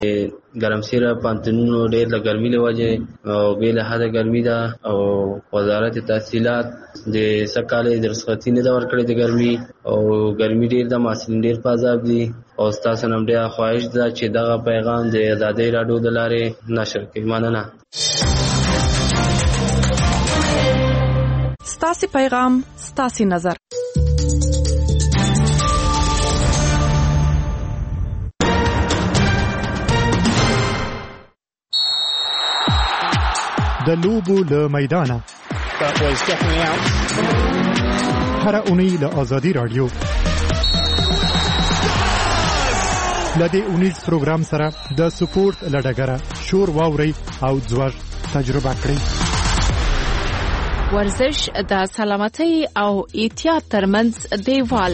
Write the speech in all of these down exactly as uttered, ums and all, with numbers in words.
ګرمسیره پانتونونو ډېر له ګرمي له وجې او بې له حده ګرمي ده او وزارت تحصیلات د سږ کال یې د رخصتي نه ده ورکړې د ګرمي او ګرمي ډېر ده، محصلین ډېر په عذاب دي او ستاسو نه ډېره خواهش ده چې دغه پیغام د ازادۍ راډیو د لارې نشر کړئ. مننه. ستاسې پیغام ستاسې نظر. د لوبو له میدانه هر اونۍ له آزادي رادیو لدې اونیز پروګرام سره د سپورت لډګره شور واوري او ځوړ تجربه کړئ. ورزش د سلامتۍ او احتیاط ترمنځ دیوال.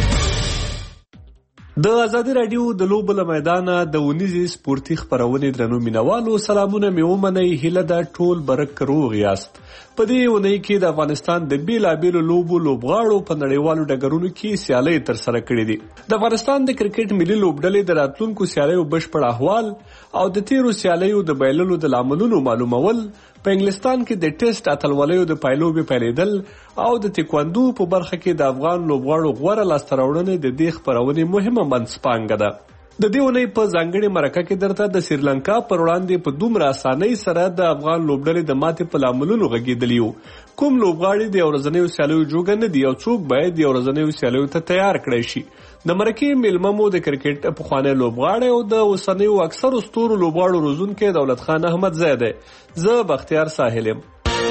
د ازادي رادیو د لوبو له میدانه د ونیزي سپورتي خبرونې درنو مینوالو سلامونه مې ومنئ. هیله ده ټول برک روغ یاست. په دې اونۍ کې د افغانستان د بیلابیلو لوبو لوبغاړو په نړیوالو ډګرونو کې سیالۍ ترسره کړې دي. د افغانستان د کرکټ ملي لوبډلې د راتلونکو سیالیو بشپړ احوال او د تیرو سیالیو د بایللو د لاملونو معلومول، په انګلستان کې د ټیسټ اتلولیو د پایلوبې پیلېدل او د تکواندو په برخه کې د افغان لوبغاړو غوره لاسته راوړنې د دې خبرونې مهمه منځپانګه ده. د دې اونۍ په ځانګړې مرکه کې درته د سریلانکا پر وړاندې په دومره اسانۍ سره د افغان لوبډلې د ماتې په لاملونو غږېدلي وو. کوم لوبغاړي د یو ورځنیو سیالیو جوګه نه دي او څوک باید د یو ورځنیو سیالیو ته تیار کړی شي. د مرکې میلمه مو د کرکټ پخوانی لوبغاړی او د اوسنیو اکثرو ستورو لوبغاړو روزونکی دولت خان احمدزی دی. زه بختیار ساحل یم.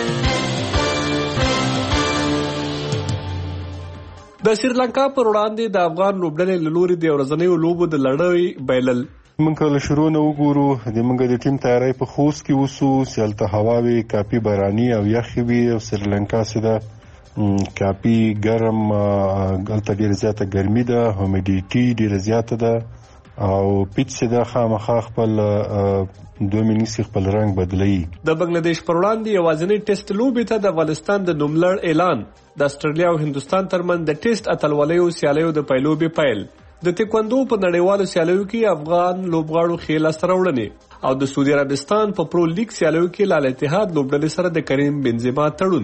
د سریلانکا پر وړاندې د افغان لوبډلې له لوري د ورځنیو لوبو د لړۍ بایلل. موږ له شروع نه وګورو د موږ د ټیم تیاری په خوست کې وسو، سیالته هوا وي کافي باراني او یخ وي او سریلانکا سره کافي ګرم، هلته ډېره زیاته ګرمي ده، هومیډیټي ډېره زیاته ده او پیچ چې ده خامخا خپل دوه منیسي خپل رنګ بدلوي. د بنگلاديش پر وړاندې یوازینۍ ټیسټ لوبې ته د افغانستان د نوملړ اعلان، د استرالیا او هندوستان ترمنځ د ټیسټ اتلولیو سیالیو د پیلوبې پیل، د تکواندو په نړیوالو سیالیو کې افغان لوبغاړو ښې لاسته راوړنې او د سعودي عربستان په پرو لیګ سیالیو کې لال اتحاد لوبډلې سره د کریم بنزما تړون.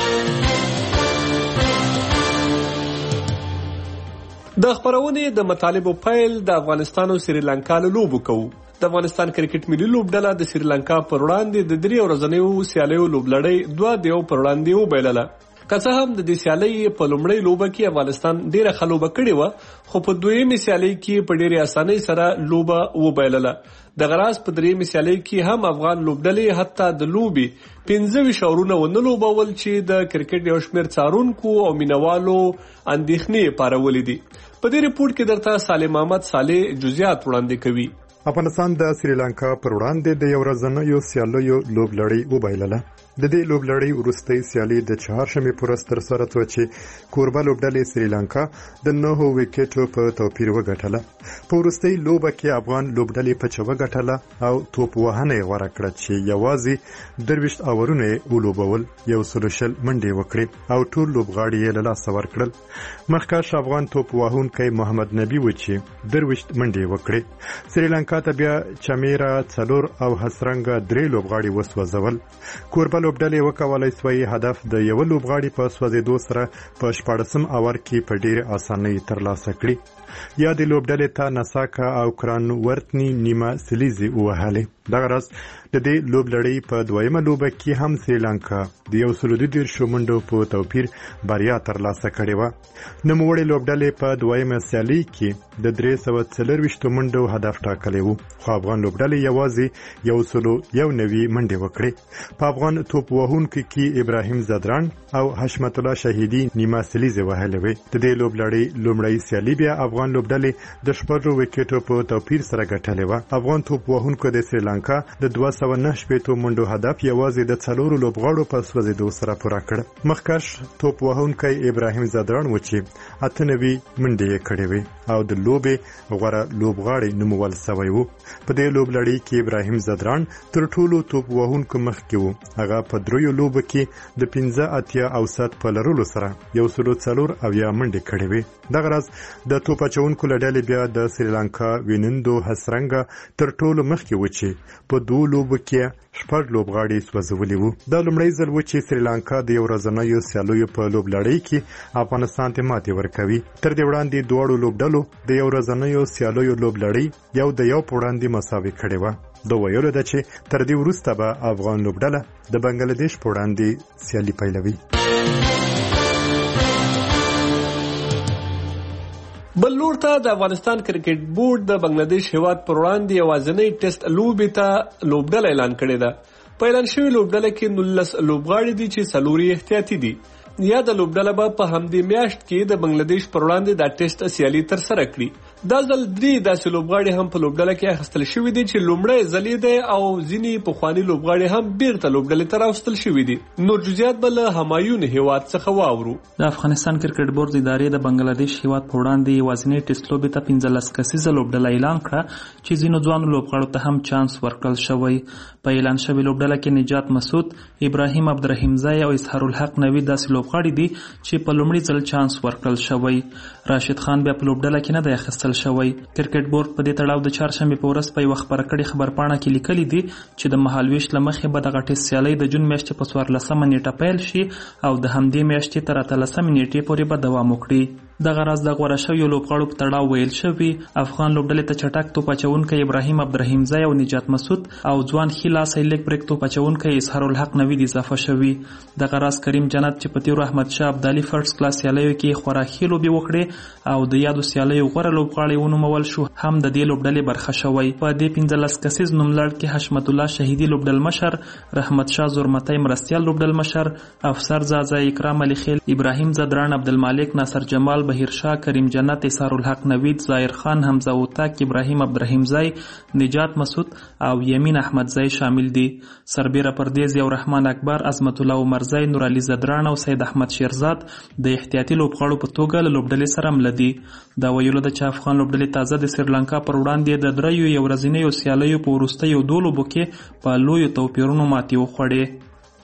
د خبرونې د مطالبو پیل د افغانستان او سریلانکا له لوبو کوو. د افغانستان کرکټ ملي لوبډله د سریلانکا پر وړاندې د درې ورځنیو سیالیو لوبلړۍ دوه دیو پر وړاندې وبایلله. که څه هم د دې سیالۍ په لومړۍ لوبه کې افغانستان ډېره ښه لوبه کړې وه، خو په دویمې سیالۍ کې په ډېرې اسانۍ سره لوبه وبایلله. دغه راز په درېیمې سیالۍ کې هم افغان لوبډلې حتی د لوبې پنځه ویشت اورونه ونه لوبول چې د کرکټ یو شمېر څارونکو او مینوالو اندېښنې پارولې دي. په دې ریپورټ کې درته سالم احمد صالح جزئیات وړاندې کوي. افغانستان د سریلانکا پر وړاندې د یو ورځنیو سیالیو لوبلړۍ وبایلله. د دې لوبلړۍ وروستۍ سیالي د چهارشنبې په ورځ ترسره شوه چې کوربه لوبډلې سریلانکا د نهو ویکټو په توپیر وګټله. په وروستۍ لوبه کې افغان لوبډلې پچه وګټله او توپ وهنه یې غوره کړه چې یوازې درویشت اورونه یې ولوبول، یو سلو شل منډې وکړې او ټول لوبغاړي یې له لاسه ورکړل. مخکښ افغان توپ وهونکی محمد نبي و چې درویشت منډې وکړې. سریلانکا ته بیا چمیرا څلور او حسرنګه درې لوبغاړي وسوځول. کوربه لوبډلې وکولای سوی هدف د یو لوبغاړي په سوځېدو سره په شپاړسم اور کې په ډېرې اسانۍ ترلاسه کړي. یا د لوبډلې ته نساکا او کران ورتنی نیمه سلیزي ووهلې. دغه راز د دې لوبلړۍ په دویمه لوبه کې هم سریلانکا د یو سلو دېرشو منډو په توپیر بریا ترلاسه کړې وه. نوموړې لوبډلې په دویمه سیالۍ کې د درې سوه څلرویشتو منډو هدف ټاکلی و، خو افغان لوبډلې یوازې یو سلو یو نوي منډې وکړې. په افغان توپ وهونکو کې ابراهیم زدران او حشمت الله شهیدي نیمه سلیزې وهلې وې. د دې لوبلړۍ لومړۍ سیالي بیا افغان لوبډلې د شپږو ویکټو په توپیر سره ګټلې وه. افغان توپ وهونکو د سریلانکا د دوه سوه نهه شپېتو منډو هدف یوازې د څلورو لوبغاړو په سوځېدو سره پوره کړ. مخکښ توپ وهونکی ابراهیم زدران و چې اته نوي منډې یې کړې وې او د لوبې غوره لوبغاړی نومول سوی و. په دې لوبلړۍ کې ابراهیم زدران تر ټولو توپ وهونکو مخکې و. هغه په دریو لوبو کې د پنځه اتیا اوسط په لرلو سره یو سلو څلور اویا منډې کړې وې. دغه راز د توپ اچونکو له ډلې بیا د سریلانکا وینندو هسرنګا تر ټولو مخکې و چې په دوو لوبو کې شپږ لوبغاړي سوځولي وو. دا لومړی ځل و چې سریلانکا د یو ورځنیو سیالیو په لوبلړۍ کې افغانستان ته ماتې ورکوي. تر دې وړاندې دواړو لوبډلو د یو ورځنیو سیالیو لوبلړۍ یو د یو په وړاندې مساوي کړې وه. د ویلو ده چې تر دې وروسته به افغان لوبډله د بنگلاديش په وړاندې سیالي پیلوي. بل لور ته د افغانستان کرکټ بورډ د بنگلاديش هیواد پر وړاندې یوازینی ټیسټ لوبې ته لوبډله اعلان کړې ده. په اعلان شوې لوبډله کې نولس لوبغاړي دي چې څلور احتیاطي دي. یا د لوبډله به په همدې میاشت کې د بنگلاديش پر وړاندې د ټیسټ سیالي تر سره کړي. دا ځل درې داسې لوبغاړي هم په لوبډله کې اخیستل شوي دي چې لومړی ځل یې دی او ځینې پخواني لوبغاړي هم بیرته لوبډلې ته راوستل شوي دي. نور جزئیات به له همایون هیواد څخه واورو. د افغانستان کرکټ بورډ ادارې د بنگلاديش هیواد په وړاندې یوازینی ټیسټ لوبې ته پنځلس کسیزه لوبډله اعلان کړه چې ځینو ځوانو لوبغاړو ته هم چانس ورکړل شوی. په اعلان شوې لوبډله کې نجات مسعود، ابراهیم عبدالرحیمزی او اظهار الحق نوید داسې لوبغاړي دي چې په لومړي ځل چانس ورکړل شوی. راشد خان بیا په لوبډله کې نه دی اخیستل شوی. کرکټ بورډ په دې تړاو د چهارشنبې په ورځ په یوه خبره کړې خبرپاڼه کې لیکلي دي چې د مهالویش له مخې به دغه ټیسټ سیالۍ د جون میاشتې په څوارلسمه نیټه پیل شي او د همدې میاشتې تر اتلسمې نیټې پورې به دوام وکړي. دغه راز د غوره شویو لوبغاړو په تړاو ویل شوي افغان لوبډلې ته چټک توپ اچوونکی ابراهیم عبدالرحیمزی او نجات مسعود او ځوان ښي لاسی لیګ بریک توپ اچوونکی اظهار الحق نوید اضافه شوي. دغه راز کریم جنت چې په تیرو احمدشاه ابدالي فرسټ کلاس سیالیو کې خورا ښې لوبې وکړې او د یادو سیالیو غوره لوبغاړی ونومول شو هم د دې لوبډلې برخه شوی. په دې پنځلس کسیز نوملړ کې حشمت الله شهیدي لوبډل مشر، رحمت شاه زورمتی مرستیال لوبډل مشر، افسر زازا اکرام علي خیل، ابراهیم زدران، عبدالمالک، ناصر جمال، بهیر شاه، کریم جنت، اظهار الحق نوید، ظاهر خان، حمزه اوتاک، ابراهیم عبدالرحیمزی، نجات مسعود او یمین احمدزی شامل دي. سربیره پردیز، یو رحمان اکبر، عظمت الله عمرزی، نور علي زدران او سید احمد شیرزاد د احتیاطي لوبغاړو په توګه له لوبډلې سره مله دي. دا ویلو ده چې افغان لوبډلې تازه د سریلانکا پر وړاندې د دریو یو ورځنیو سیالیو په وروستیو دوو لوبو کې په لویو توپیرونو ماتې وخوړې.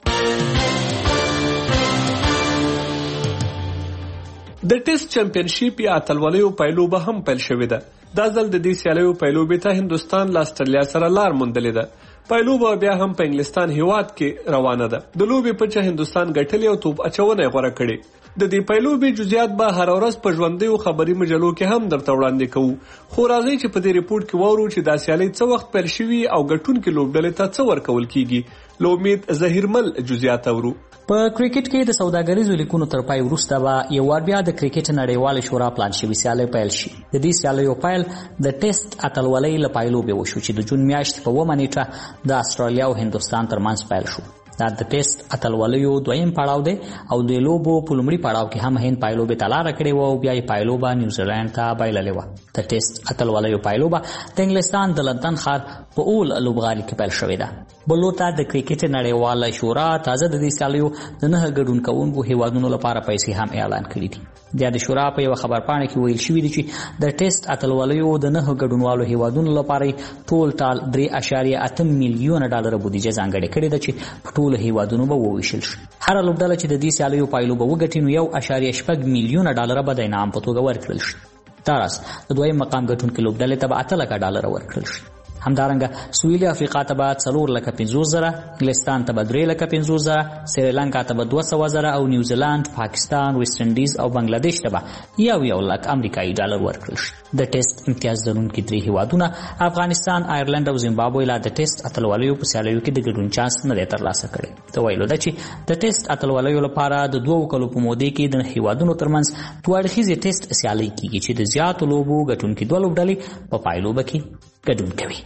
د ټیسټ چمپینشیپ یا اتلولیو پایلوبه هم پیل شوې ده. دا ځل د دې سیالیو پایلوبې ته هندوستان له استرالیا سره لار موندلې ده. پایلوبه بیا هم په انګلستان هیواد کې روانه ده. د لوبې په چه هندوستان ګټلې او توپ اچونه غوړه کړې. د دې پایلوبې جزئیات به هر ورځ په ژوندیو خبري مجلو کې هم درته وړاندې کوو. خو راځئ چې په دې ریپورت کې واورو چې دا سیالي څه وخت پیل شوي او ګټونکي لوبډلې ته څه ورکول کیږي. له امید ظهیرمل جزئیات اورو. په کرکټ کې د سوداګریزو لیکونو تر پای وروسته به یو وار بیا د کرکټ نړیواله شورا پلان شوی سیالي پیل شي. د دې سیالیو پیل د ټیسټ اتلولۍ له پایلوبې وشو چې د جون میاشتې په اوومه نیټه د استرالیا او هندوستان ترمنځ پیل شو. دا د ټیسټ اتلولیو دویم پړاو دی او د لوبو په لومړي پړاو کې هم هند پایلوبې ته لاره کړې وه او بیا یې پایلوبه نیوزیلینډ ته بایللې وه. د ټیسټ اتلولیو پایلوبه د انګلستان د لندن ښار په اول لوبغالي کې پیل شوې ده. بل لور ته د کرکټ نړیواله شورا تازه د دې سیالیو د نهه ګډون کوونکو هیوادونو لپاره پیسې هم اعلان کړي دي. بیا د شورا په یوه خبرپاڼه کې ویل شوي دي چې د ټیسټ اتلولیو د نهه ګډونوالو هیوادونو لپاره ټول ټال درې اعشاریه اته میلیونه ډالره بودیجه ځانګړې کړې ده چې په ټولو هیوادونو به وویشل شي. هره لوبډله چې د دې سیالیو پایلوبه وګټي نو یو اعشاریه شپږ میلیونه ډالره به د انعام په توګه ورکړل شي. دا راز د دویم مقام ګټونکي لوبډلې ته به اته لکه ډالره ورکړل شي. همدارنګه سویلي افریقا ته به څلور لکه پنځوس زره، انګلستان ته به درې لکه پنځوس زره، سریلانکا ته به دوه سوه زره او نیوزیلند، پاکستان، ویسټ انډیز او بنگلاديش ته به یو یو لک امریکایي ډالر ورکړل شي. د ټیسټ امتیاز لرونکي درې هیوادونه افغانستان، آیرلند او زیمبابوې لا د ټیسټ اتلولیو په سیالیو کې د ګډون چانس نه دی ترلاسه کړی. ته ویلو ده چې د ټیسټ اتلولیو لپاره د دوو کلو په مودې کې د هیوادونو ترمنځ دوه اړخیزې ټیسټ سیالۍ کیږي چې د زیاتو لوبو ګټونکي دوه لوبډلې په پایلوبه کې ګډون کوي.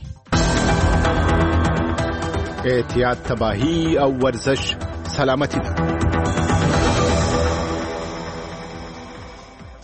احتیاط تباهی او ورزش سلامتی ده.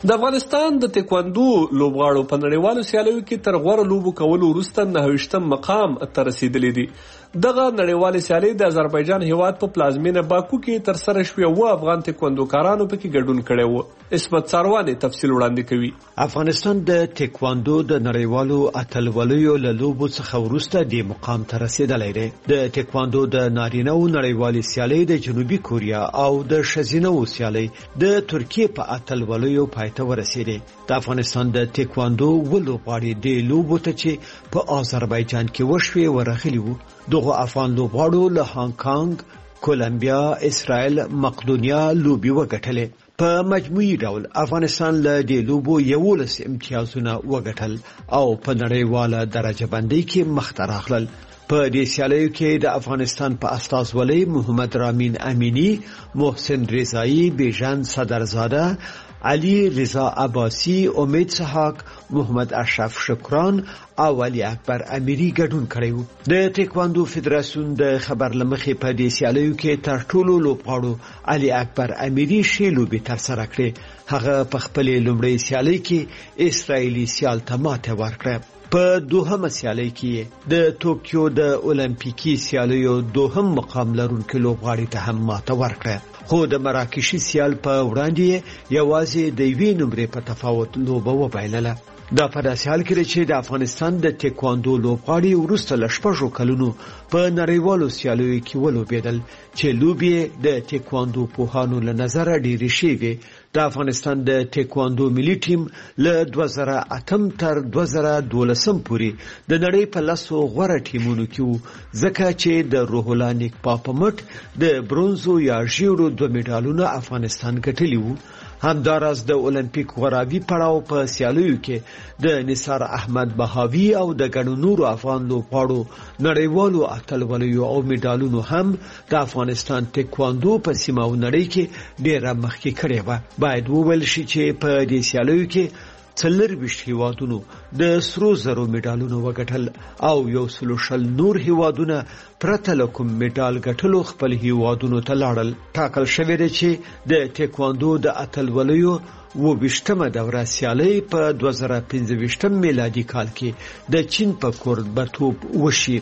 د افغانستان د تکواندو لوبغاړو په نړیوالو سیالیو کې تر غوره لوبو کولو وروسته نهه ویشتم مقام ته رسیدلی دي. دغه نړیوالې سیالۍ د آذربایجان هیواد په پلازمینه باکو کې ترسره شوې. اووه افغان تکواندوکارانو پکې ګډون کړی و. عصمت ساروانې تفصیل وړاندې کوي. افغانستان د تکواندو د نړیوالو اتلولیو له لوبو څخه وروسته د مقام ته رسیدلی دی. د تکواندو د نارینه‌و نړیوالې سیالۍ د جنوبي کوریا او د ښځینه‌و سیالۍ د ترکیې په اتلولیو پای ته ورسېدې. د افغانستان د تکواندو ولوبغاړي د لوبو ته چې په آذربایجان کې وشوې ورغلي وو. دغه افغان لوبغاړو له هانګ کانګ، کولمبیا، اسرائیل، مقدونیا لوبي وګټلې. په مجموعي ډول افغانستان له دې لوبو یولس امتیازونه وګټل او په نړیواله درجه بندۍ کې مخته راغلل. په دې سیالیو کې د افغانستان په استازولۍ محمد رامین امینی، محسن رضایی، بیژن صدرزاده، علی رضا عباسی، امید سحاق، محمد اشرف شکران او علی اکبر امیری ګډون کړی وو. د تکواندو فدراسیون د خبر لمخې په دې سیالیو کې تر ټولو لوبغاړو علی اکبر امیری ښې لوبې ترسره کړې. هغه په خپلې لومړۍ سیالۍ کې اسرائیلي سیال ته ماته ورکړه. په دوهمه سیالۍ کې د توکیو د اولمپیکي سیالیو دوهم مقام لرونکي لوبغاړي ته هم ماته ورکړه. خو د مراکشي سیال په وړاندې یوازې د یوې نمرې په تفاوت لوبه وبایلله. دا په داسې حال کې چې د افغانستان د تکواندو لوبغاړي وروسته له شپږو کلونو په نړیوالو سیالیو کې ولوبېدل چې لوبې د تکواندو پوهانو له نظره ډېرې ښې وې. د افغانستان د تکواندو ملي ټیم له دوه زره اتم تر دوه زره دولسم پورې د نړۍ په لسو غوره ټیمونو کې وو، ځکه چې د روح الله نیکپا په مټ د برونزو یا ژیړو دوه میډالونه افغانستان ګټلي وو. همداراز د اولمپیک غوراوي پړاو په سیالیو کې د نثار احمد بهاوي او د ګڼو نورو افغان لوبغاړو نړیوالو اتلولیو او میډالونو هم د افغانستان تکواندو په سیمه او نړۍ کې ډېره مخکې کړې وه. باید وویل شي چې په دې سیالیو کې څلرویشت هیوادونو د سرو زرو میډالونه وګټل او یو سلو شل نور هیوادونه پرته له کوم میډال ګټلو خپل هیوادونو ته لاړل. ټاکل شوی دی چې د تکواندو د اتلولیو اووه ویشتمه دوره سیالۍ په دوه زره پنځه ویشتم میلادي کال کې د چین په کوربهتوب وشي.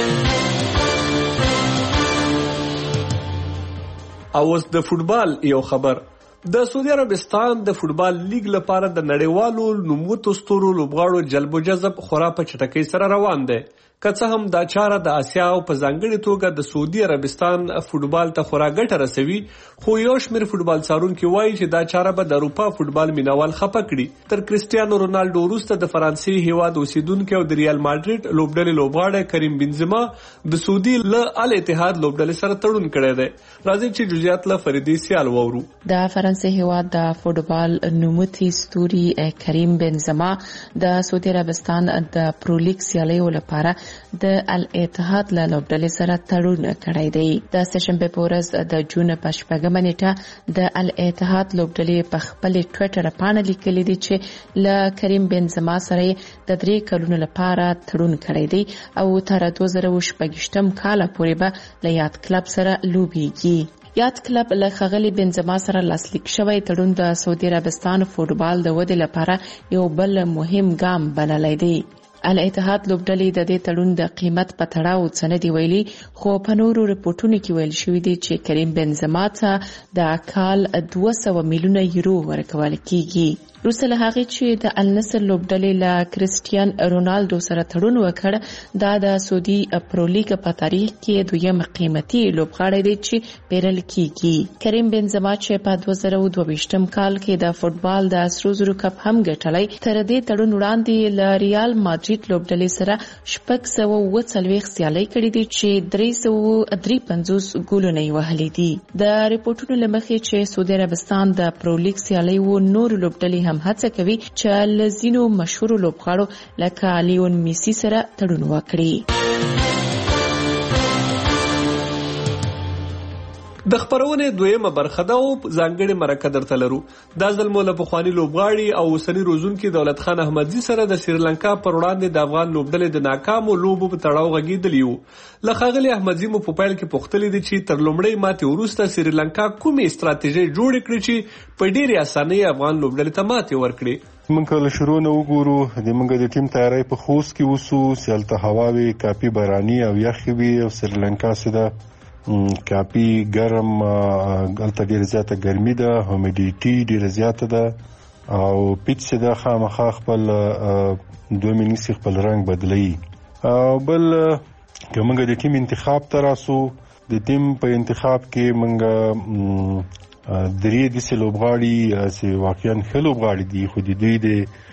او اوس د فوټبال یو خبر. د سعودي عربستان د فوټبال لیګ لپاره د نړیوالو نوموتو ستورو لوبغاړو جلب و جذب خورا په چټکۍ سره روان دی. که څه هم دا چاره د اسیا او په ځانګړې توګه د سعودي عربستان فوټبال ته خورا ګټه رسوي، خو یو شمېر فوټبال څارونکي وایي چې دا چاره به د اروپا فوټبال مینوال خفه کړي. تر کریسټیانو رونالډو وروسته د فرانسې هیواد اوسیدونکي او د ریال ماډریډ لوبډلې لوبغاړی کریم بنزما د سعودي له الاتحاد لوبډلې سره تړون کړی دی. راځئ چې جزئیات له فریدي سیال واورو. د فرانسې هیواد د فوټبال نوموتی ستوري کریم بنزما د سعودي عربستان د پرولیګ سیالیو لپاره د الاتحاد له لوبډلې سره تړون کړی دی. د سهشنبې په ورځ د جون په شپږمه نیټه د الاتحاد لوبډلې په خپل ټویټر باندې لیکلي دي چې له کریم بنزما سره د درې کلونو لپاره تړون کړی دی او تر دوه زره شپږم کال پورې به له یاد کلب سره لوبېږي. یاد کلب له ښاغلي بنزما سره لاسلیک شوی تړون د سعودي عربستان فوټبال د ودې لپاره یو بل مهم ګام بللی دی. الاتحاد لوبډلې د دې تړون د قیمت په تړاو څه نه دی ویلي، خو په نورو رپورټونو کې ویل شوي دي چې کریم بنزما ته د کال دوه سوه میلیونه یورو ورکول کیږي. وروسته له هغې چې د النصر لوبډلې له کریسټیان رونالډو سره تړون وکړ، دا د سعودي پرولیګ په تاریخ کې دویم قیمتي لوبغاړی دی چې پیرل کیږي. کریم بنزما چې په دوه زره دوه ویشتم کال کې د فوټبال د سرو زرو کپ هم ګټلی، تر دې تړون وړاندې له ریال ماډریډ لوبډلې سره شپږ سوه اووه څلوېښت سیالۍ کړې دي چې درې سوه درې پنځوس ګولونه یې وهلي دي. د رپورټونو له مخې چې سعودي عربستان د پرولیګ سیالۍ و نور لوبډلې هم هڅه کوي چې له ځینو مشهورو لوبغاړو لکه لیون میسی سره تړون وکړي. د خبرونې دویمه برخه ده او ځانګړې مرکه درته لرو. دا ځل مو له پخواني لوبغاړي او اوسني روزونکي دولت خان احمدزي سره د سریلانکا پر وړاندې د افغان لوبډلې د ناکامو لوبو په تړاو غږېدلي وو. له ښاغلي احمدزي مو په پیل کې پوښتلي دي چې تر لومړۍ ماتې وروسته سریلانکا کومې ستراتیژۍ جوړې کړې چې په ډېرې اسانۍ افغان لوبډلې ته ماتې ورکړې. موږ کله شروع نه وګورو د موږ د ټیم تیاری په خوست کې وسو، سیالته هوا وي، کافي باراني او یخې وي او سریلانکا سره کافي ګرم، هلته ډېره زیاته ګرمي ده، هومیډیټي ډېره زیاته ده او پیچ چې ده خامخا خپل دوه نیسي خپل رنګ بدلوي. او بل که موږ د ټیم انتخاب ته راسو، د ټیم په انتخاب کې موږ درې داسې لوبغاړي چې واقعا ښه لوبغاړي دي، خو د دوی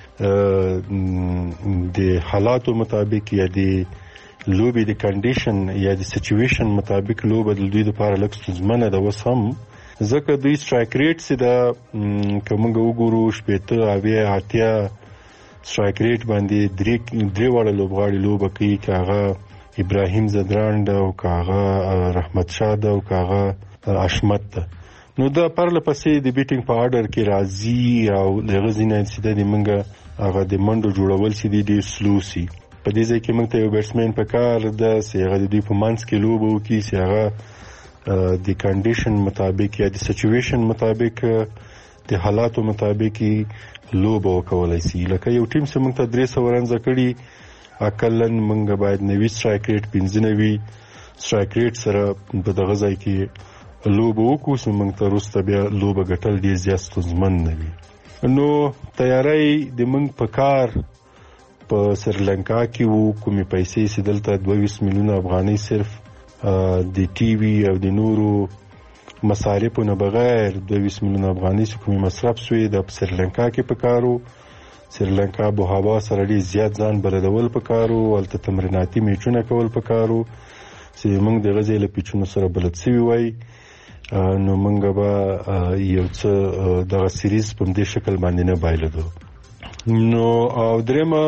د حالاتو مطابق یا د لوبې د کنډیشن یا د سچویشن مطابق لوبه د دوی لپاره لږ ستونزمنه ده اوس هم، ځکه دوی سټرایک ریټ چې ده که موږ وګورو شپېته اویا اتیا سټرایک ریټ باندې درې درې واړه لوبغاړي لوبه کوي، که هغه ابراهیم زدران ده او که هغه رحمت شاه ده او که هغه اشمت ده. نو دا پرله پسې د بیټینګ په آرډر کې راځي او د هغه ځینې چې د موږ هغه د منډو جوړول چې دي ډېر سلو سي. په دې ځای کې موږ ته یو بیټسمین په کار ده چې هغه د دوی په منځ کې لوبه وکړي، چې هغه د کنډیشن مطابق یا د سچویشن مطابق د حالاتو مطابق لوبه وکولای شي. لکه یو ټیم چې موږ ته درې سوه رنزه کړي، اقلا موږ باید نوي سټرایک ریټ پنځه نوي سټرایک ریټ سره په دغه ځای کې لوبه وکړو چې موږ ته وروسته بیا لوبه ګټل ډېر زیات ستونزمن نه وي. نو تیاری د موږ په کار په سریلانکا کې وو، کومې پیسې چې دلته دوه ویشت میلیونه افغانۍ صرف د ټي وي او د نورو مصارفو نه بغیر دوه ویشت میلیونه افغانۍ چې کومې مصرف شوې د په سریلانکا کې په کار وو. سریلانکا بو هوا سره ډېر زیات ځان بلدول په کار وو، هلته تمریناتي میچونه کول په کار وو چې موږ د غزې له پیچونو سره بلد سوي وای. نو موږ به یو څه دغه سیریز په همدې شکل باندې نه بایلدو. نو او درېمه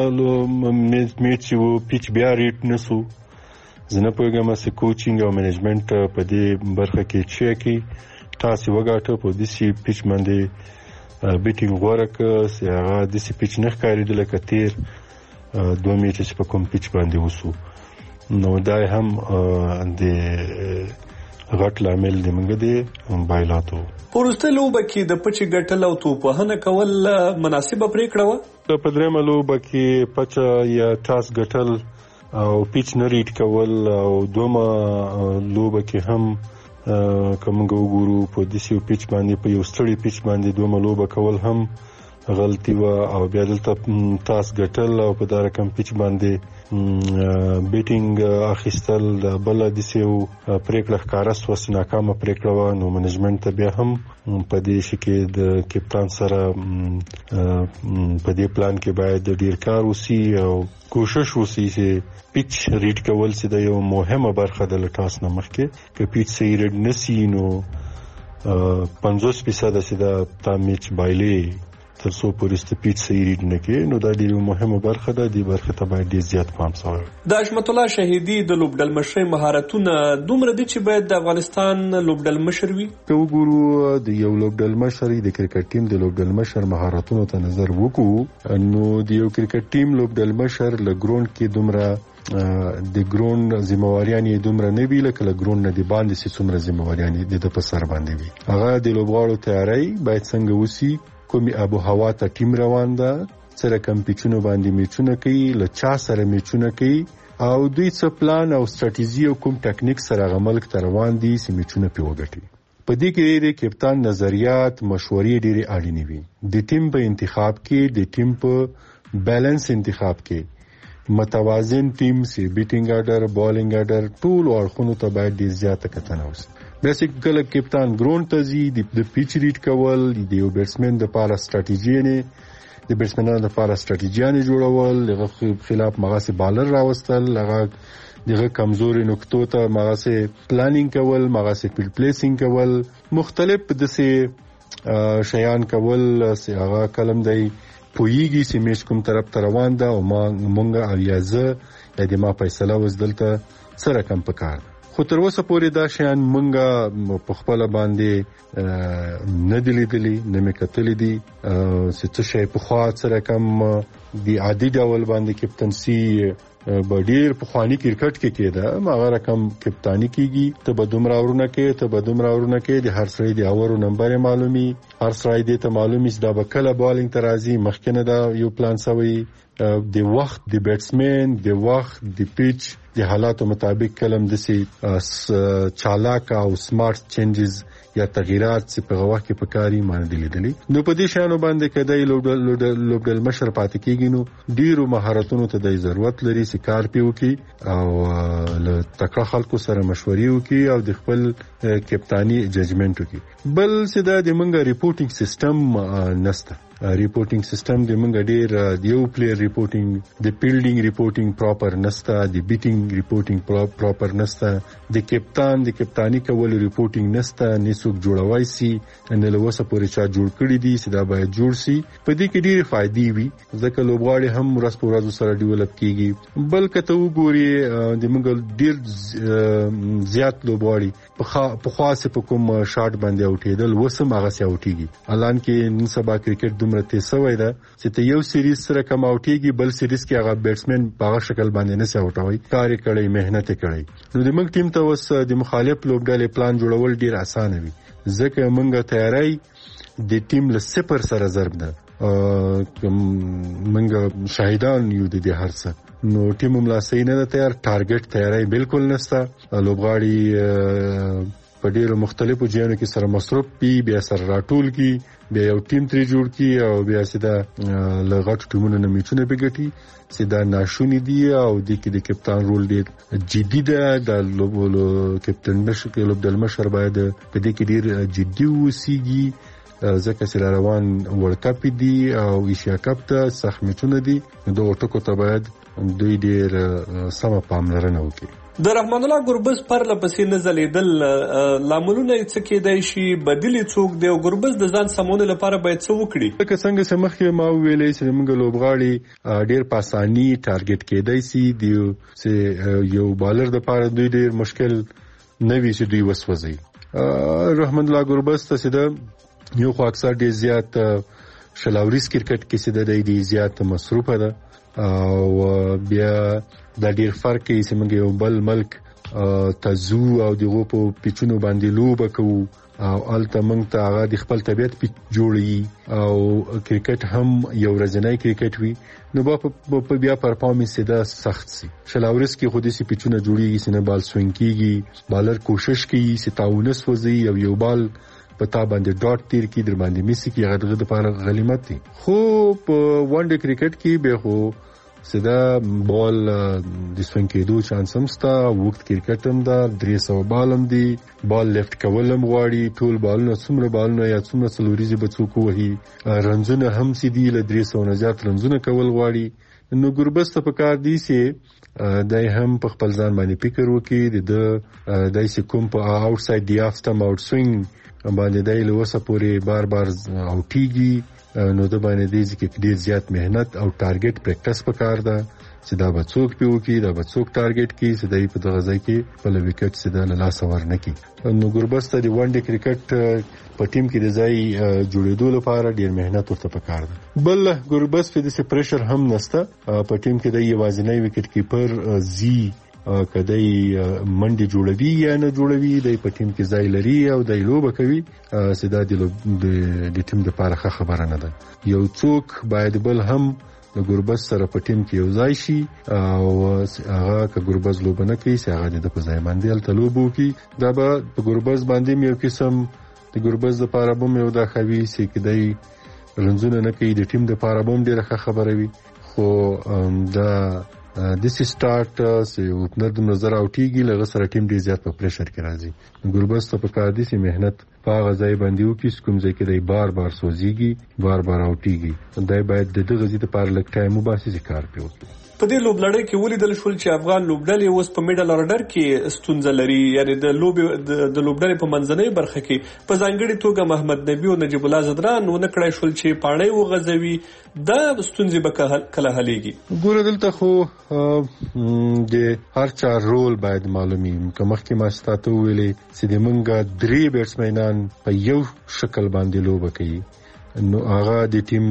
میچ چې و پیچ بیا ریټ نه سو، زه نه پوهېږم چې کوچینګ او منیجمنټ په دې برخه کې څه کوي. ټاس یې وګاټه، په داسې پیچ باندې بیټینګ غوره کړه چې هغه داسې پیچ نه ښکارېده لکه تېر دوه میچه چې په کوم پیچ باندې وسو. نو دا هم د غټ لامل د موږ د بایلاتو. په وروستۍ لوبه کې د پچې ګټل او توپوهنه کول مناسبه پرېکړه وه. په درېیمه لوبه کې پچه یا ټاس ګټل او پیچ نه ریډ کول، او دومه لوبه کې هم که موږ وګورو په داسې یو پیچ باندې په یو ستړي پیچ باندې دومه لوبه کول هم غلطي وه، او بیا دلته ټاس ګټل او په دا رقم پیچ باندې بیټینګ اخیستل د بله داسې یو پرېکړه ښکاره سوه چې ناکامه پرېکړه وه. نو منیجمنټ ته بیا هم په دې شي کې د کپتان سره په دې پلان کې باید ډېر کار وسي او کوشش وسي چې پیچ ریډ کول چې د یو مهمه برخه ده له ټاس نه مخکې، که پیچ صحیح ریډ نه سي نو پنځوس فیصده چې دا تا میچ بایلې تر څو پورې چې پیچ صحیح ریډ نه کړي. نو دا ډېره مهمه برخه ده، دې برخې ته باید ډېر زیات پام شوی. د حشمت الله شهیدي د لوبډل مشرۍ مهارتونه دومره دي چې باید د افغانستان لوبډل مشر وي. که وګورو د یو لوبډل مشر د کرکټ ټیم د لوبډل مشر مهارتونو ته نظر وکړو، نو د یو کرکټ ټیم لوبډل مشر له ګراوند کې دومره د ګراوند ذمہواریان یې دومره نه وي لکه له ګراوند نه د باندې چې څومره ذمہواریان یې د په سر باندې وي. هغه د لوبغاړو تیاری باید څنګه وسي، کومې آب و هوا ته ټیم روان ده، څه رقم پیچونو باندې میچونه کوي، له چا سره میچونه کوي، او دوی څه پلان او ستراتیژي او کوم ټکنیک سره هغه ملک ته روان دي چې میچونه پرې وګټي. په دې کې د کپتان نظریات مشورې ډېرې اړینې وي. د ټیم په انتخاب کې، د ټیم په بیلنس انتخاب کې متوازن ټیم چې بیټینګ آرډر، بالینګ آرډر ټول اړخونو ته باید ډېر زیاته کتنه وشي. بیسیک کله کپتان ګراوند ته ځي د پیچ ریډ کول، د یو بیټسمن دپاره سټراتیژي د بیټسمنانو دپاره سټراتیژیانې جوړول، دغه خلاف مغاسې بالر راوستل، هغه دغه کمزوري نقطو ته مغاسې پلانینګ کول، مغاسې فیلډ پلیسینګ کول، مختلف داسې شیان کول چې هغه کلم دی پوهیږي چې میچ کوم طرف ته روان ده او ما مونږ او یا زه یا د ما فیصله اوس دلته څه رقم پکار. خو تر اوسه پورې دا شیان مونږه په خپل باندې نه دی لیدلی، نه مې کتلی دي چې څه شی په خوا سره کم دی عادي ډول باندې کپتنسي بډیر په خواني کرکټ کې کېده، ماغه رقم کپتانی کیږي ته به دومره ورونه کې ته به دومره ورونه کې د هر سړي د اورو نمبر معلومي، هر سړي د ته معلومي چې دا به کله بالینګ ترازی مخکنه دا یو پلان سوی د وخت د بیټسمن د وخت د پیچ د حالاتو مطابق کلم دسي چالاک او سمارټ چینجز یا تغیرات چې په وخت کې پکاري مان دي لیدلې. نو په دې شانو باندې کدی لوبډل مشر پاتې کیږي، نو ډیرو مهارتونو ته د ضرورت لري چې کار پیو کی او له تکړه خلکو سره مشورې وکي او د خپل کپتانی ججمنټ وکي. بل چې دا د منګه ریپورټینګ سیستم نسته، ریپورټینګ سیستم د منګه ډیر د یو پلیئر ریپورټینګ د فیلډینګ ریپورټینګ پراپر نسته، د بیټینګ ریپورټینګ پراپر نسته، د کپتان د کپتانی کول ریپورټینګ نسته، نه څوک جوړوي سي نه له وسه پورې چا جوړ کړی دي چې دا باید جوړ سي. په دې کې ډېر فائدې وي ځکه لوبغاړي هم ورځ په ورځ سره ډیولپ کیږي. بل کته وګوري د منګل ډېر زیات لوبغاړي په خاصه په کوم شاټ باندې اوټېدل وسم هغه سي اوټيږي. الان کې نن سبا کرکټ دومره تیز شوی ده چې ته یو سیریز سره کم اوټيږي، بل سیریز کې هغه بیټسمن په هغه شکل باندې نه سي اوټوي، کار کړي مهنت کړي. نو د موږ ټیم ته وس د مخالف لوبډلې پلان جوړول ډیر اسانه وي ځکه موږ تیاری د ټیم له صفر سره ضرب ده، موږ شاهدان یو د دې هرڅه. نو ټیم هم لا صحیح نه ده تیار، ټارګټ تیاری بالکل نشته، لوبغاړي په ډیرو مختلفو ځایونو کې سره مصروف پی بیا سره راټول کی بیا یو ټیم تری جوړ کی او بیا سیده لغټ ټیمونو نه میچونه بګټي سیده ناشونی دی او د کې د کپتان رول ډیر جدي ده. د لوبولو کپتان مشر کې لوبډل مشر باید په دې کې ډیر جدي وسیږي ځکه چې روان ورلد کپ دی او ایشیا کپ ته سخت میچونه دي، دوه ټکو ته باید دوی ډیر سم پاملرنه وکړي. د رحمان الله ګربز پر لپسې نه ځلیدل لاملونه څه کېدای شي، بدیل څوک دی او ګربز د ځان سمون لپاره باید څه وکړي؟ لکه څنګه چې مخکې ما ویلې چې موږ لوبغاړي ډیر په اساني ټارګټ کېدای سي دی چې یو بالر د لپاره دوی ډیر مشکل نه وي چې دوی وسوځي. رحمان الله ګربز ته سده یو خو اکثر ډیر زیات شلاوریز کرکټ کې سده دی زیات مصروفه ده او بیا دا ډیر فرق کوي چې موږ یو بل ملک تزو او دغه په پیچونو باندې لوبه کوو او الته موږ ته هغه د خپل طبيعت په جوړي او کرکټ هم یو ورځنی کرکټ وي، نو په بیا پرفارمنس دا سخت سي. شلاورس کې خودي سي پیچونه جوړيږي چې نه بال سوینګ کیږي، بالر کوشش کوي چې تاونس وځي او یو بال پتا باندې ډاټ تیر کی در باندې میسي کی هغه د لپاره غلیمت دي. خو په ون ډے کرکټ کې به خو سدا بال د سوینګ کېدو چانس هم ستا، وخت کرکټ هم دا درې سو بالم دی، بال لیفت کولم غواړي، ټول بالونه څومره بالونه یا څومره سلوریزي بچو کوهي، رنزونه هم سي دی له درې سو نه زیات رنزونه کول غواړي. نو ګربز ته پکار دی چې دای هم په خپل ځان باندې فکر وکړي، د دای سي کوم په اوټ ساید دی اف سټم اوټ سوینګ باندې دای له وسه پورې بار بار اوټیږي، نو د باندې دې چې ډیر زیات مهنت او ټارګټ پریکټس پکار ده چې دا به څوک پیو کی دا به څوک ټارګټ کی چې دای په دغه ځای کې په وکټ چې دا لا سوار نه کی. نو ګربز ته د ون ډے کرکټ په ټیم کې د ځای جوړېدو لپاره ډیر مهنت ورته پکار ده. بل ګربز په دې پریشر هم نشته، په ټیم کې د یوازینی وکټ کیپر زی کدی منډي جوړوي یا نه جوړوي د په ټیم کې ځای لري او د لوبه کوي، سدا د ټیم لپاره ښه خبره نه ده. یو څوک باید بل هم د ګربز سره په ټیم کې یو ځای شي او هغه که ګربز لوبه نه کوي چې هغه د په ځای باندې الته لوبو کوي. دا به په ګربز باندې یو قسم د ګربز لپاره به یو دا خوي چې کدی رنزونه نه کوي د ټیم لپاره به ډیره ښه خبره وي. خو دا د سی سٹارټ سه اوپنر د نظر اوټیږي لږه سره ټیم ډیر زیات په پریشر کې راځي. ګربز ته په کار دي چې مهنت په هغه ځای باندې وکړي کوم ځای کې دی بار بار سوځيږي بار بار اوټيږي دا باید د دغه ځای لپاره لږ ټایم وباسي کار پیوي. په دې لوبلړۍ کې ولیدل شول چې افغان لوبډلې اوس په میډل اورډر کې ستونزه لري، یعنی د لوبي د لوبډلې په منځنۍ برخه کې په ځانګړي توګه محمد نبی او نجیب الله زدران ونه کړای شول چې پاڼې وغځوي. دا ستونزې به کله حلېږي؟ ګوره دلته خو د هر چا رول باید معلومي کمخ کې ما ستاسو ویلې چې د منګه درې بیټسمنان په یو شکل باندې لوبه کوي نو هغه د ټیم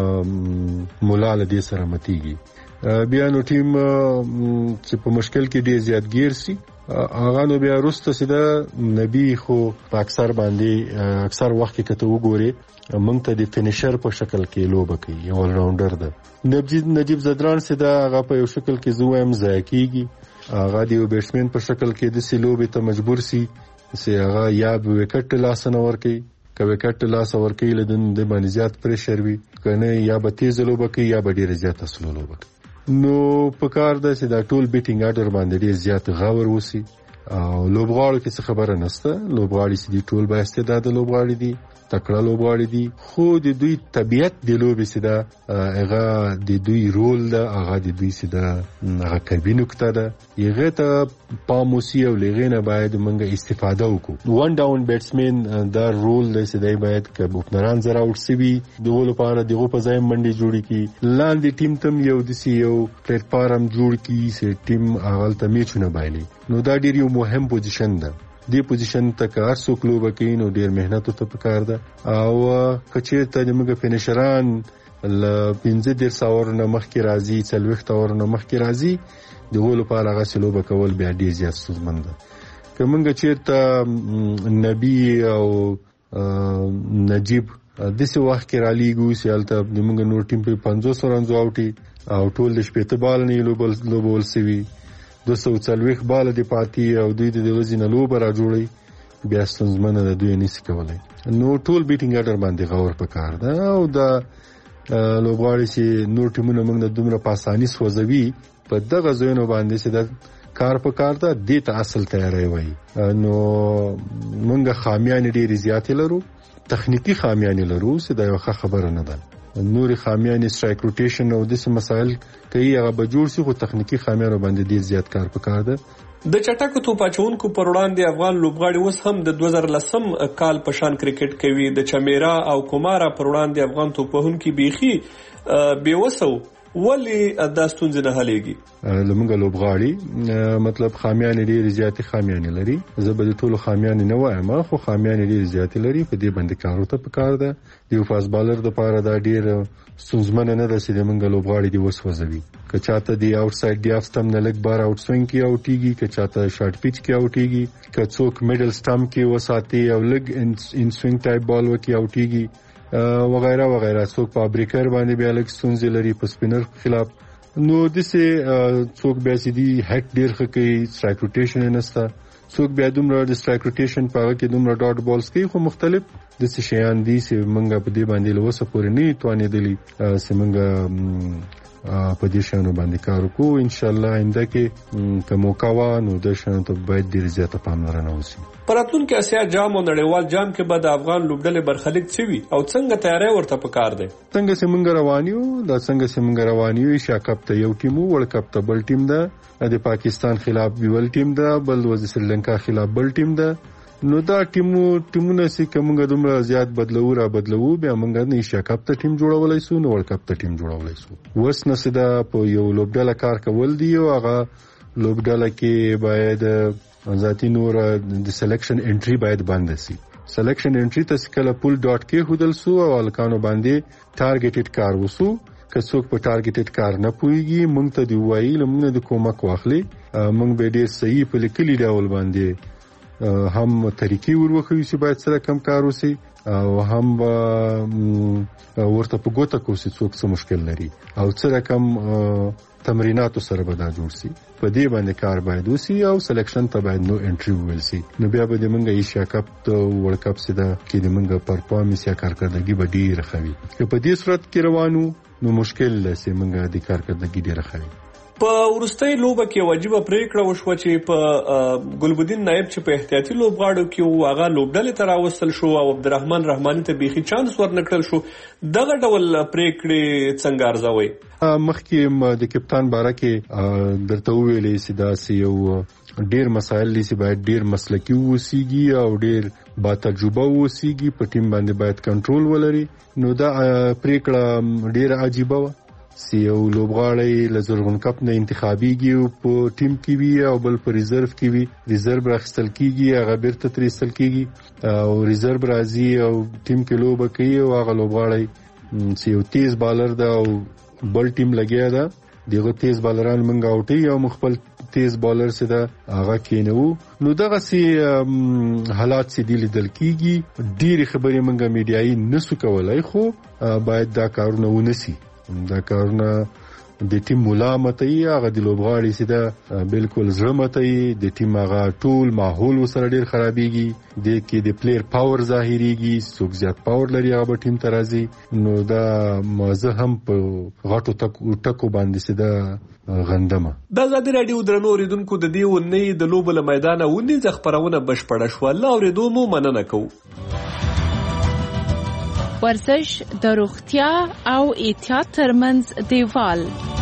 مولا له دې سره متيږي. بیا نو ټیم چې په مشکل کې ډیر زیات گیر سي هغه نو بیا وروسته سیده نبی خو په اکثر باندې اکثر وخت کې کته وګوري موږ ته د فینیشر په شکل کې لوبه کوي اول راونډر ده. نجیب نجیب زدران سیده هغه په یو شکل کې زویم ځای کیږي هغه د بیټسمن په شکل کې د سلوبې ته مجبور سي چې هغه یا وکټ لاس نه ور کوي که وکټ لاس ور کوي لدن د باندې زیات پریشر وي کنه یا به تیز لوبه کوي یا به ډیر زیات اصل لوبه کوي. نو په کار ده چې دا ټول بیټینګ اډر باندې ډیر زیات غور وسی او لوبغاړو کې څه خبره نشته. لوبغاړي چې دی ټول با استعداد لوبغاړي دي تکړه لوبغاړي دي خو د دوی طبيعت د لوبې سیده هغه د دوی رول ده هغه د دوی سیده هغه کوي نقطه ده یغه ته پاموسی او لغینه باید موږ استفاده وکړو. وان ډاون بیټسمن دا رول له سیده باید کب اوپنران زرا اوټ سی وی دغه لپاره دغه په ځای منډي جوړی کی لاندې ټیم تم یو د سی یو پلیټ فارم جوړ کی سي ټیم اول ته میچونه بایلي نو دا ډیر یو مهم پوزیشن ده. دی پوزیشن ته کار څوک لوبه کوي نو ډیر مهنت ته پکار ده او کچې ته موږ فینیشران ل پنځه ډیر ساور نه مخ کې راځي څلويخت اور نه مخ کې راځي دغه لپاره هغه سلوبه کول بیا ډیر زیات سوزمند ده. کومګه چیرته نبی او نجیب د څه وخت کې را لیګو سیالته موږ نور ټیم په پنځوس رنز اوټي او ټول د شپته بال نه لوبل لوبول سوي دو سو څلويخ بال دی پاتې او دوی د غزینه لوبه را جوړي بیا ستونزمنه د دوی نس کولای نو ټول بیټینګ اډر باندې غور پکار ده او دا لوبغاړي چې نور ټیمونه موږ د دومره پاسانی سوځوي په دغه ځایونو باندې چې د کار پکار ده د ته اصل تیاری وای نو موږ خامیان ډېری زیات لرو تخنیکی خامیان لرو چې دا یو خبره نه ده. نوري خامیان سټرایک روټیشن او د څه مسائل کوي هغه به جوړ شي خو تخنیکی خامیان باندې ډیر زیات کار پکار ده. د چټکو توپ اچونکو پر وړاندې افغان لوبغاړي اوس هم د دوه زره لسم کال په شان کرکټ کوي. د چمیرا او کومارا پر وړاندې افغان توپوهونکي بيخي بیوسو ولی دا ستونزې نه حلېږي. لمونږ لوبغاړي مطلب خامیان ډېر زیات خامیان لري زه به د ټولو خامیان نه وایم خو خامیان ډېر زیات لري په دې باندې کار وته پکار ده. یو فاست بالر د پاره دا ډېر ستونزمن نه ده چې لمونږ لوبغاړي دی وسوځوي که چاته دی آوټ ساید دی افستم نه لګ بار آوټ سوینګ کې اوټیږي که چاته شارټ پیچ کې اوټیږي که څوک میډل سټامپ کې وساتي او لګ ان سوینګ ټایپ بال وکي اوټیږي وغیرہ وغیرہ څوک په بریکر باندې بیا لګ ستونزې لري په سپینر خلاف نو دسه څوک بیا سیدی هټ ډیر خکې سټرایک روټیشن نهستا څوک بیا دومره د سټرایک روټیشن په هغه کې دومره ډاټ بالز کوي خو مختلف د څه شیان دي چې منګه په دې باندې لوسه پورې نه توانې دي چې منګه په دې شانو باندې کار وکړو ان شاء الله آینده کې کوم موقعا نو د شانو ته باید ډیر زیاته پاملرنه وشي. پراتون کې اسیا جام او نړیوال جام کې به د افغان لوبډلې برخلیک چوي او څنګه تیاری ورته پکار دی. څنګه چې موږ روانیو دا څنګه چې موږ روانیو ایشیا کپ ته یو ټیم ورلد کپ ته بل ټیم ده د پاکستان خلاف بل ټیم ده بل د سریلانکا خلاف بل ټیم ده نو دا ټیمو ټیمونه چې کومه دومره زیات بدلو را بدلو بیا موږ نه ایشیا کپ ته ټیم جوړولای سو نو ورلد کپ ته ټیم جوړولای سو وس نه سدا په یو لوبډله کار کول دی او هغه لوبډله کې باید ذاتی نور د سلیکشن انټری باید باندې سي. سلیکشن انټری ته کله پول ډاټ کې هودل سو او الکانو باندې ټارګټډ کار وسو که څوک په ټارګټډ کار نه پويږي موږ ته دی وایي لمنه د کومک واخلي موږ به ډیر صحیح په لیکلي ډول باندې هم طریقې وروخوي چې باید سره کم کار وسی او هم ورته په ګوته کوسي څوک څه مشکل لري او سره کم تمریناتو سره به دا جوړ سي په دې باندې کار باید وسی او سلیکشن ته باید نو انټری ویل سي نو بیا به د منګه ایشیا کپ ته ورلد کپ سره کې د منګه پرفارمنس یا کارکردګي به ډیر خوي که په دې صورت کې روانو نو مشکل لسی منګه د کارکردګي ډیر خوي. په وروستۍ لوبه کې واجبه پریکړه وشوه چې په ګلبدین نایب چې په احتیاطي لوبغاړو کې وو هغه لوبډلې ته راوستل شو او عبدالرحمن رحماني ته بیخي چانس ورنکړل شو. دغه ډول پریکړې څنګه ارزوئ؟ مخکې د کپتان باره کې درته وویلې چې داسې یو ډیر مسایل دي چې باید ډیر مسلکي ووسیږي او ډیر با تجربه ووسیږي، په ټیم باندې باید کنټرول ولري. نو دا پریکړه ډیره عجیبه وه چې یو لوبغاړی له زرغون کپ نه انتخابیږي او په ټیم کې وي او بل په ریزرو کې وي، ریزرو راخیستل کیږي، هغه بیرته ترې ایستل کیږي او ریزرو راځي او ټیم کې لوبه کوي او هغه لوبغاړی چې یو تیز بالر ده او بل ټیم لګیا ده، دغه تیز بالران منګه اوټي او مخبل تیز بالر سي ده هغه کینو. نو دغه سي حالات سي دي لیدل کیږي. ډېری خبرې منګه میډیایي نسو کولای، خو باید دا کارونه ونسي. دا کارونه د ټیم ملامتي، هغه د لوبغاړي سي ده بالکل زړه متي، د ټیم هغه ټول ماحول وسره ډیر خرابيږي، د کې د پلیئر پاور ظاهريږي، څوک زیات پاور لري هغه ټیم ته راځي. نو دا مازه هم په غټو ټکو باندې سي ده غندمه. د ازادي رادیو درنو اوریدونکو د دې ونې د لوبو له میدانه ونې خبرونه بشپړه شو. الله اوریدو مو مننه کوو. ورزش د روغتیا او احتیاط ترمنځ دیوال